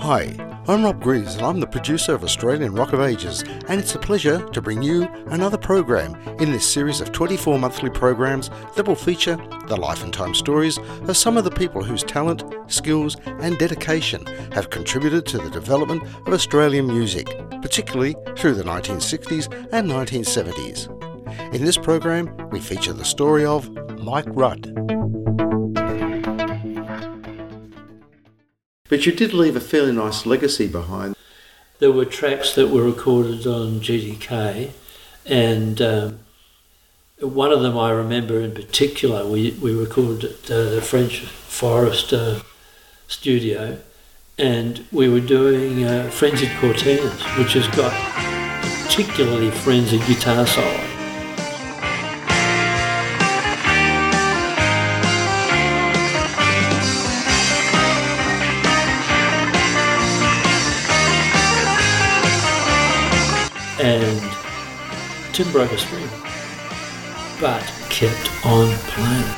Hi, I'm Rob Greaves and I'm the producer of Australian Rock of Ages, and it's a pleasure to bring you another program in this series of 24 monthly programs that will feature the life and time stories of some of the people whose talent, skills and dedication have contributed to the development of Australian music, particularly through the 1960s and 1970s. In this program, we feature the story of Mike Rudd. But you did leave a fairly nice legacy behind. There were tracks that were recorded on GDK, and one of them I remember in particular, we recorded at the French Forest studio, and we were doing Frenzied Quartets, which has got a particularly frenzied guitar solo. And Tim broke a string, but kept on playing.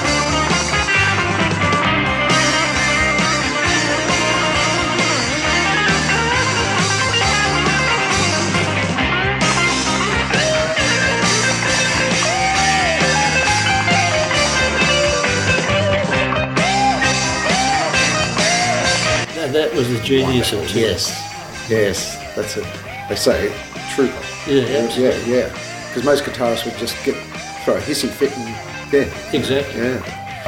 That was the genius of Tim. Yes, that's it. They say true. Yeah, absolutely. Yeah. Because most guitarists would just throw a hissy fit and Exactly. Yeah.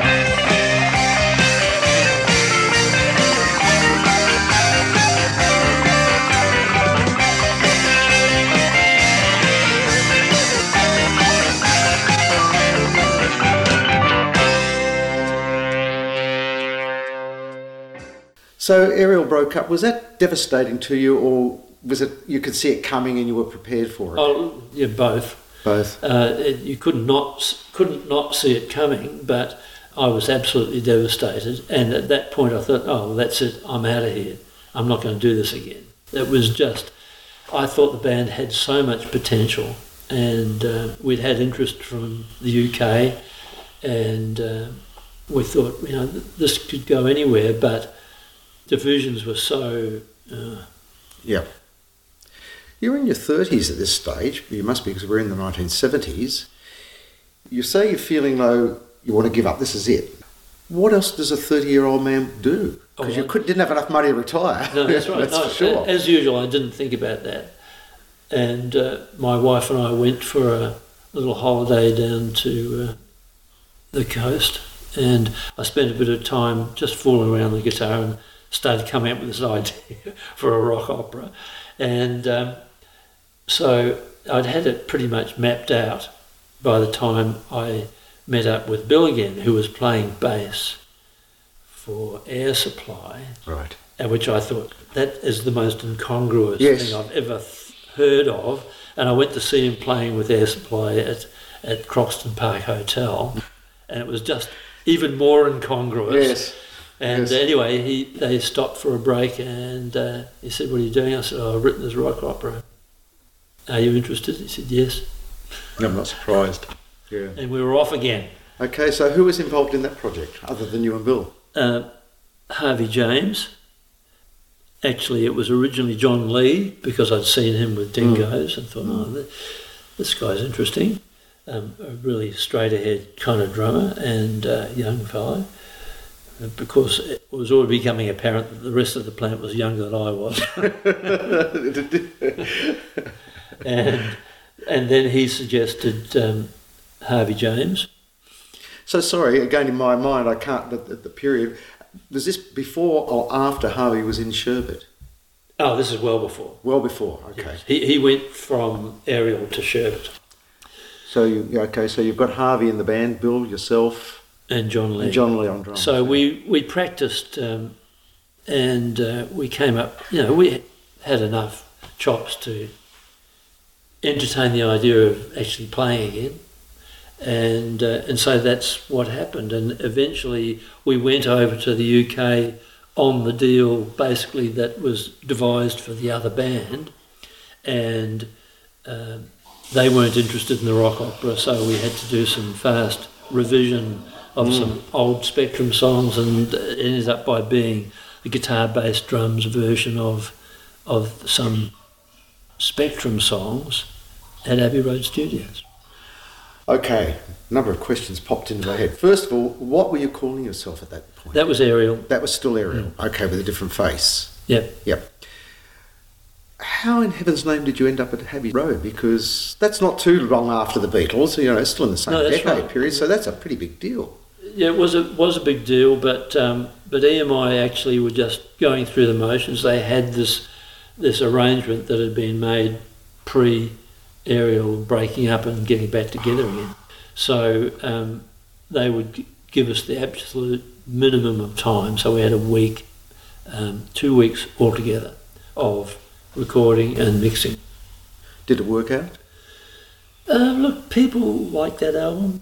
So Ariel broke up. Was that devastating to you, or was it you could see it coming and you were prepared for it? Oh, yeah, both. Both. You couldn't not see it coming, but I was absolutely devastated. And at that point, I thought, "Oh, that's it. I'm out of here. I'm not going to do this again." It was just. I thought the band had so much potential, and we'd had interest from the UK, and we thought, this could go anywhere, but divisions were so. Yeah. You're in your 30s at this stage. You must be, because we're in the 1970s. You say you're feeling though you want to give up. This is it. What else does a 30-year-old man do? Because you didn't have enough money to retire. No, that's right. That's for sure. As usual, I didn't think about that. And my wife and I went for a little holiday down to the coast, and I spent a bit of time just fooling around the guitar and started coming up with this idea for a rock opera. And so I'd had it pretty much mapped out by the time I met up with Bill again, who was playing bass for Air Supply. Right. And which I thought, that is the most incongruous thing I've ever heard of. And I went to see him playing with Air Supply at Croxton Park Hotel, and it was just even more incongruous. Yes. And anyway, they stopped for a break, and he said, "What are you doing?" I said, "I've written this rock opera. Are you interested?" He said, "Yes." No, I'm not surprised. Yeah. And we were off again. Okay, so who was involved in that project, other than you and Bill? Harvey James. Actually, it was originally John Lee, because I'd seen him with Dingoes and thought, this guy's interesting. A really straight-ahead kind of drummer and young fellow. Because it was already becoming apparent that the rest of the plant was younger than I was. and then he suggested Harvey James. So sorry, again in my mind, I can't, at the period, was this before or after Harvey was in Sherbet? Oh, this is well before. Well before, okay. Yes. He went from Ariel to Sherbet. So you've got Harvey in the band, Bill, yourself... And John Lee. On drums. So we practiced and we came up, we had enough chops to entertain the idea of actually playing again. And so that's what happened. And eventually we went over to the UK on the deal basically that was devised for the other band. And they weren't interested in the rock opera, so we had to do some fast revision of some old Spectrum songs, and it ended up by being a guitar-bass drums version of some Spectrum songs at Abbey Road Studios. Okay, a number of questions popped into my head. First of all, what were you calling yourself at that point? That was Ariel. That was still Ariel. Okay, with a different face. Yep. How in heaven's name did you end up at Abbey Road? Because that's not too long after the Beatles, it's still in the same decade period, so that's a pretty big deal. Yeah, it was a big deal, but EMI actually were just going through the motions. They had this arrangement that had been made pre-Ariel breaking up and getting back together again. So they would give us the absolute minimum of time. So we had a week, 2 weeks altogether of recording and mixing. Did it work out? Look, people liked that album.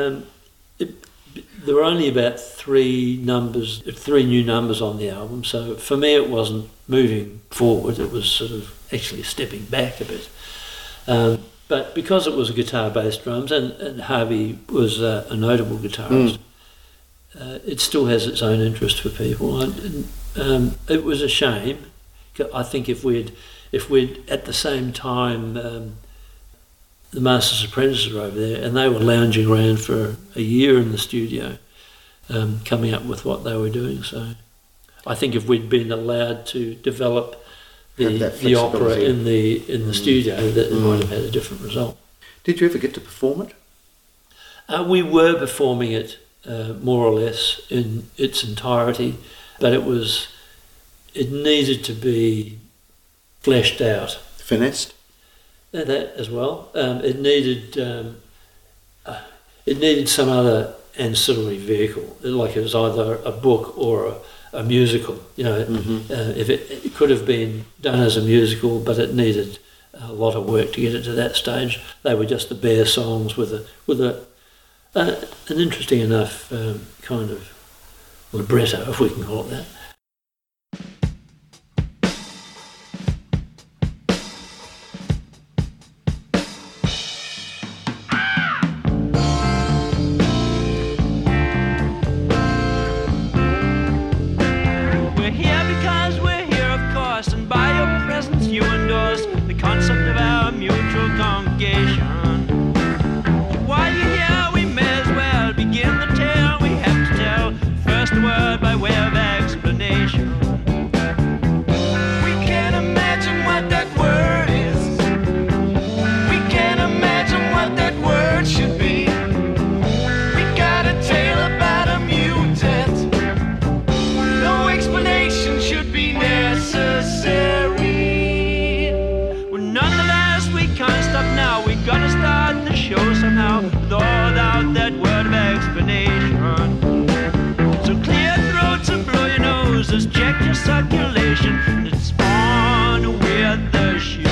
There were only about three new numbers on the album, so for me it wasn't moving forward, it was sort of actually stepping back a bit. But because it was guitar-based drums, and Harvey was a notable guitarist, it still has its own interest for people. It was a shame. I think if we'd at the same time, the Masters Apprentices were over there, and they were lounging around for a year in the studio, coming up with what they were doing. So I think if we'd been allowed to develop the opera in the studio, that it might have had a different result. Did you ever get to perform it? We were performing it more or less in its entirety, but it needed to be fleshed out. Finessed? That as well. It needed some other ancillary vehicle, like it was either a book or a musical. If it could have been done as a musical, but it needed a lot of work to get it to that stage. They were just the bare songs with an interesting enough kind of libretto, if we can call it that. Check your circulation, it's on with the show.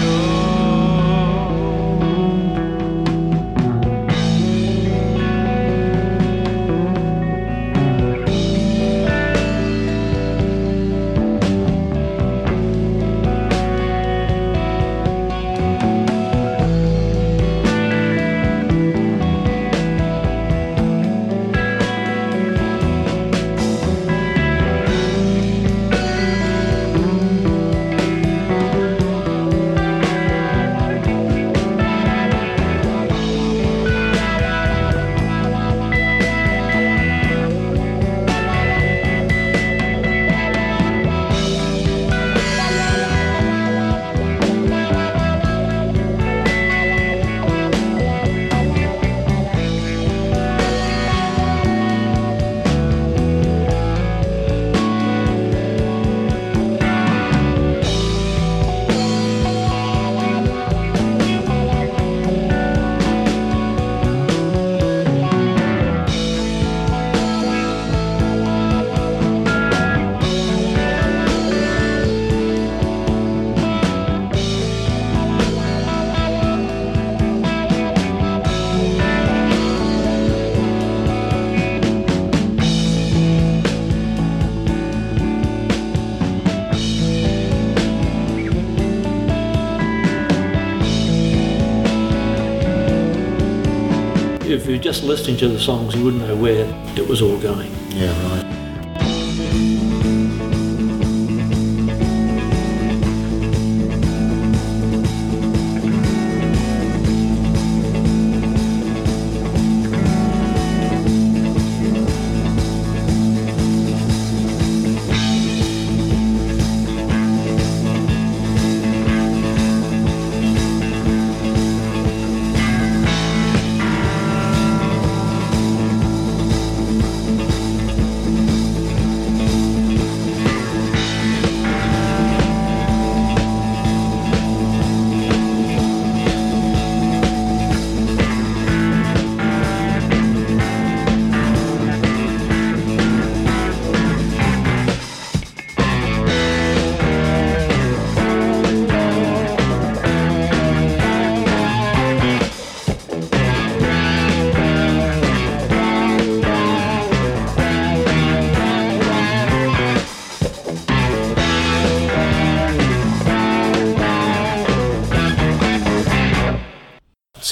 If you're just listening to the songs, you wouldn't know where it was all going. Yeah, right.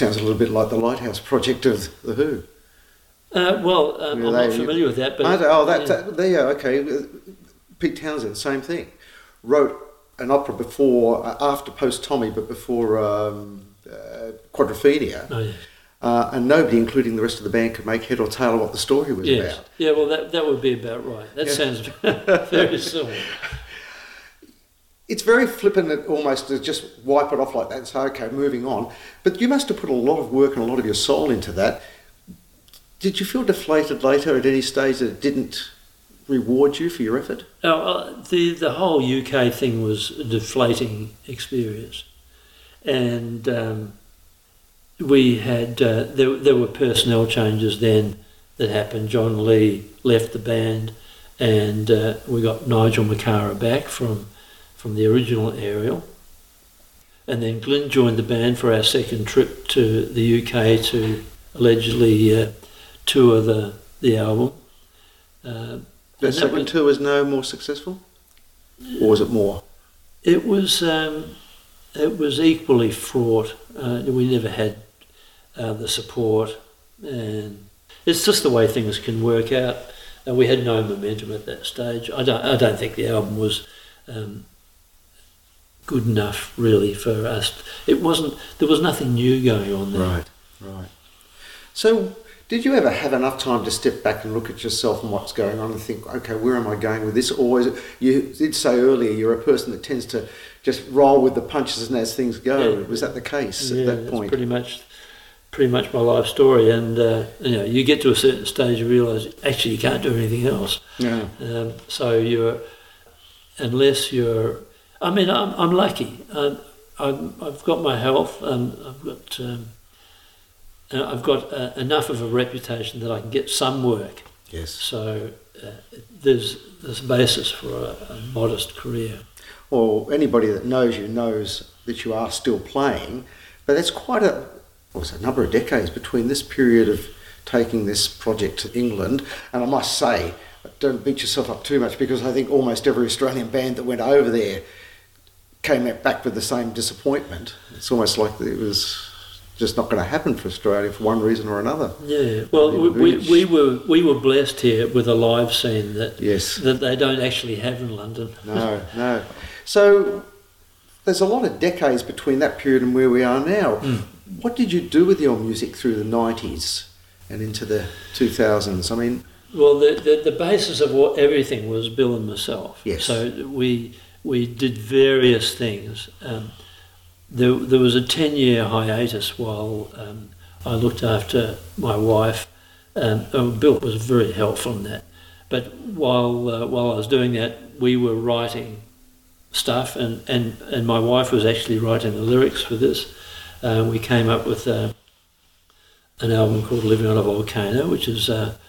sounds a little bit like the Lighthouse Project of The Who. I'm not familiar with that, but okay. Pete Townsend, same thing. Wrote an opera before, after post Tommy, but before Quadrophenia. Oh, yeah. And nobody, including the rest of the band, could make head or tail of what the story was about. Yeah, well, that would be about right. That sounds very similar. It's very flippant almost to just wipe it off like that and say, okay, moving on. But you must have put a lot of work and a lot of your soul into that. Did you feel deflated later at any stage that it didn't reward you for your effort? The whole UK thing was a deflating experience. And we had, there were personnel changes then that happened. John Lee left the band, and we got Nigel Macara back from the original Ariel. And then Glyn joined the band for our second trip to the UK to allegedly tour the album. The second tour was no more successful? Or was it more? It was equally fraught. We never had the support, and it's just the way things can work out. We had no momentum at that stage. I don't think the album was good enough really for us. It wasn't. There was nothing new going on there. Right. So, did you ever have enough time to step back and look at yourself and what's going on and think, okay, where am I going with this? Or is it, you did say earlier you're a person that tends to just roll with the punches and as things go. Yeah. Was that the case at that point? That's pretty much my life story. And you get to a certain stage and realise actually you can't do anything else. Yeah. So I'm lucky. I've got my health. I've got enough of a reputation that I can get some work. Yes. So there's a basis for a modest career. Well, anybody that knows you knows that you are still playing, but that's quite a number of decades between this period of taking this project to England. And I must say, don't beat yourself up too much, because I think almost every Australian band that went over there came back with the same disappointment. It's almost like it was just not going to happen for Australia for one reason or another. Yeah, well, we were blessed here with a live scene that they don't actually have in London. No. So there's a lot of decades between that period and where we are now. What did you do with your music through the 90s and into the 2000s? I mean, well, the basis of everything was Bill and myself. Yes. So we did various things. There was a 10-year hiatus while I looked after my wife. Bill was very helpful in that. But while I was doing that, we were writing stuff, and my wife was actually writing the lyrics for this. We came up with an album called Living on a Volcano, which is,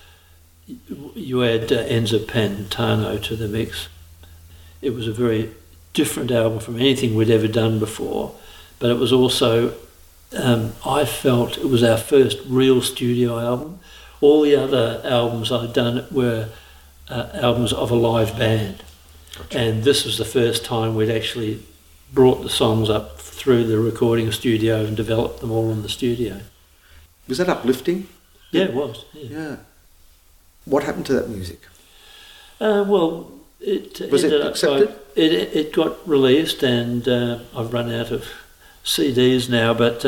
you add Enzo Pantano to the mix. It was a very different album from anything we'd ever done before. But it was also, I felt it was our first real studio album. All the other albums I'd done were albums of a live band. Gotcha. And this was the first time we'd actually brought the songs up through the recording studio and developed them all in the studio. Was that uplifting? Yeah, it was. Yeah. What happened to that music? Well, was it accepted? It got released, and I've run out of CDs now, but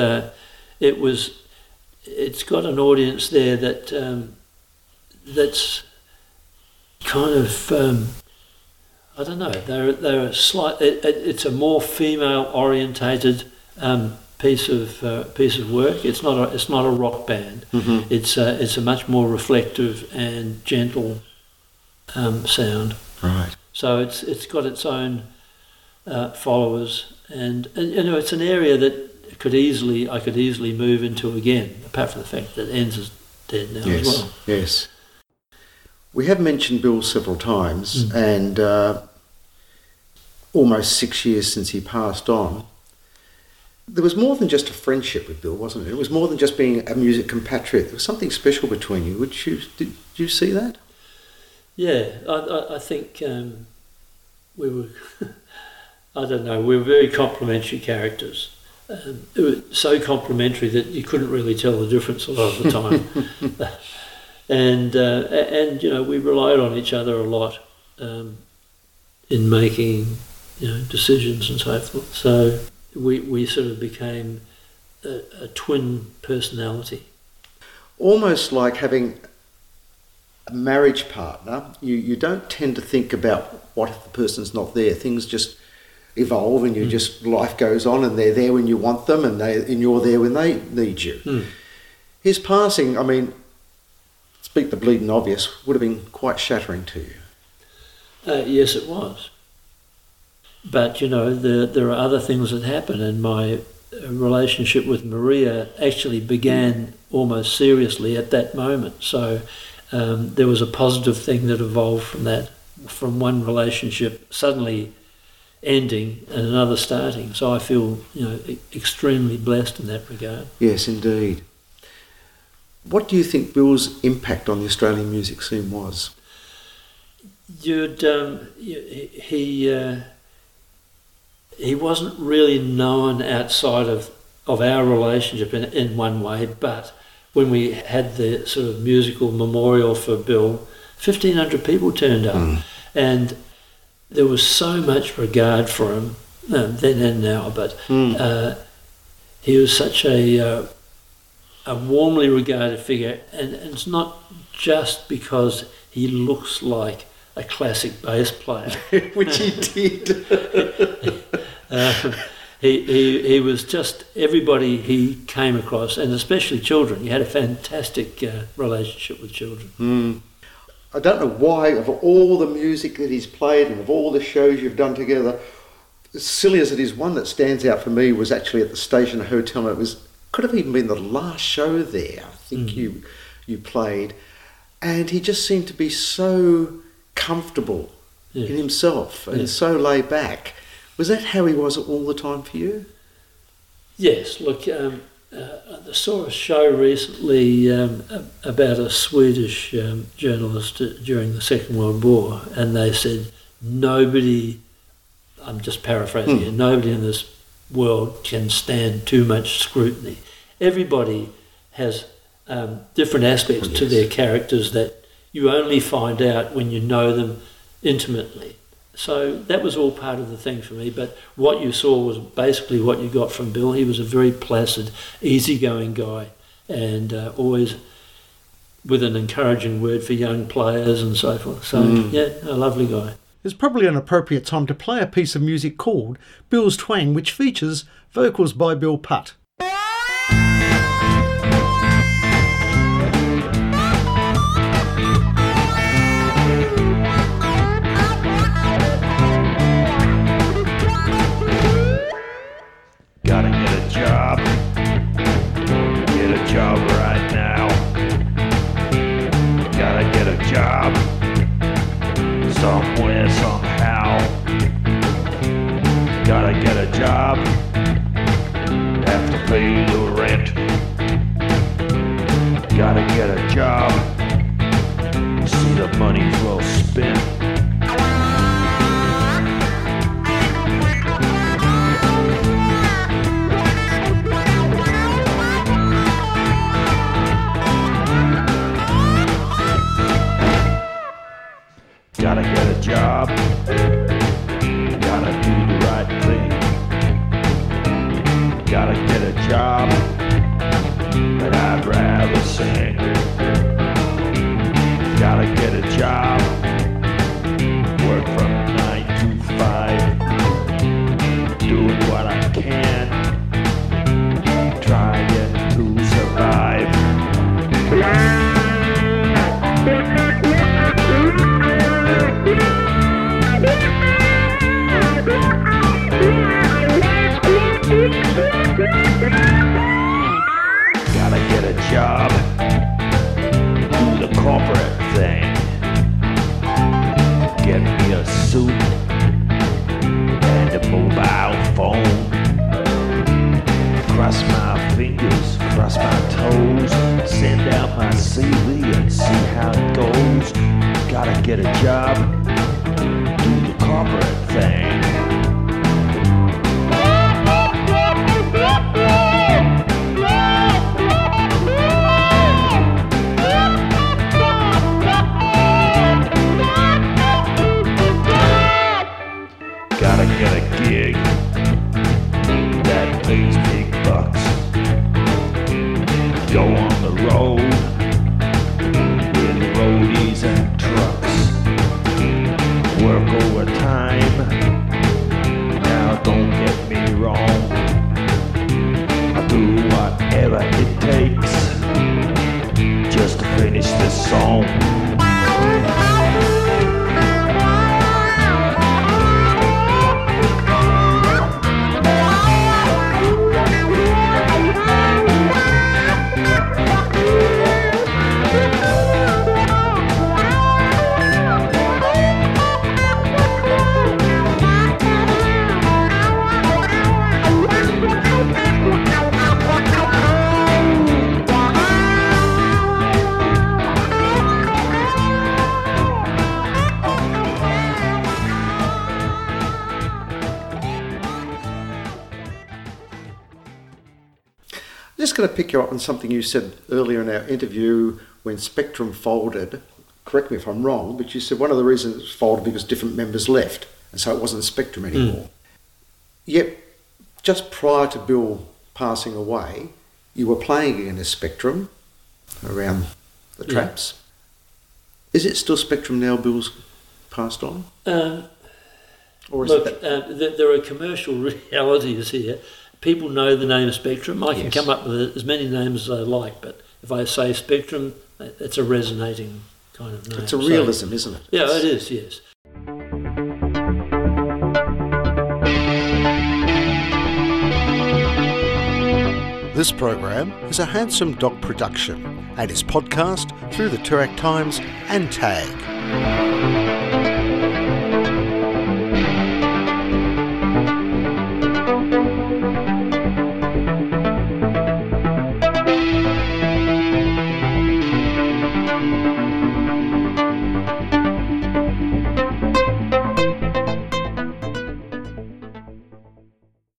it's got an audience there that's kind of I don't know. They're slight. It's a more female orientated piece of work. It's not a rock band. Mm-hmm. It's a much more reflective and gentle sound. Right. So it's got its own followers. And it's an area that I could easily move into again, apart from the fact that Enz is dead now as well. Yes. We have mentioned Bill several times, and almost 6 years since he passed on. There was more than just a friendship with Bill, wasn't it? It was more than just being a music compatriot. There was something special between you. Did you see that? Yeah, I think we were. I don't know. We were very complementary characters. it was so complementary that you couldn't really tell the difference a lot of the time. And we relied on each other a lot in making decisions and so forth. So we sort of became a twin personality. Almost like having a marriage partner. You don't tend to think about what if the person's not there. Things just evolve, and life goes on, and they're there when you want them, and you're there when they need you. His passing, I mean, speak the bleeding obvious, would have been quite shattering to you. Yes, it was. But there are other things that happen, and my relationship with Maria actually began almost seriously at that moment. So there was a positive thing that evolved from that, from one relationship suddenly ending and another starting. So I feel extremely blessed in that regard. Yes, indeed. What do you think Bill's impact on the Australian music scene was? He wasn't really known outside of our relationship in one way, but when we had the sort of musical memorial for Bill, 1,500 people turned up, and there was so much regard for him then and now. But he was such a warmly regarded figure, and it's not just because he looks like a classic bass player, which he did. He was just everybody he came across, and especially children. He had a fantastic relationship with children. I don't know why, of all the music that he's played and of all the shows you've done together, as silly as it is, one that stands out for me was actually at the Station Hotel. It could have even been the last show there, I think you played, and he just seemed to be so comfortable in himself and so laid back. Was that how he was all the time for you? Yes. Look, I saw a show recently about a Swedish journalist during the Second World War, and they said nobody, I'm just paraphrasing here, nobody in this world can stand too much scrutiny. Everybody has different aspects to their characters that you only find out when you know them intimately. So that was all part of the thing for me, but what you saw was basically what you got from Bill. He was a very placid, easygoing guy, and always with an encouraging word for young players and so forth. So, a lovely guy. It's probably an appropriate time to play a piece of music called Bill's Twang, which features vocals by Bill Putt. Gotta get a job. Get a job right now. Gotta get a job. Somewhere, somehow. Gotta get a job. Have to pay the rent. Gotta get a job. See the money's well spent. Gotta get a job, gotta do the right thing. Gotta get a job, but I'd rather sing. Gotta get a job, work from 9 to 5, doing what I can, trying to survive. Gotta get a job, do the corporate thing, get me a suit and a mobile phone, cross my fingers, cross my toes, send out my CV and see how it goes. Gotta get a job, do the corporate thing. Gotta get a gig that pays big bucks. Go on the road with roadies and trucks. Work overtime. Now don't get me wrong. I'll do whatever it takes just to finish this song. I'm just going to pick you up on something you said earlier in our interview when Spectrum folded. Correct me if I'm wrong, but you said one of the reasons it was folded because different members left, and so it wasn't Spectrum anymore. Yet, just prior to Bill passing away, you were playing again as Spectrum around the traps. Is it still Spectrum now Bill's passed on? Or is Look, there are commercial realities here. People know the name Spectrum. I can come up with as many names as I like, but if I say Spectrum, it's a resonating kind of name. It's a realism, isn't it? Yeah, it is, yes. This program is a Handsome Dog production and is podcast through the Toorak Times and Tag.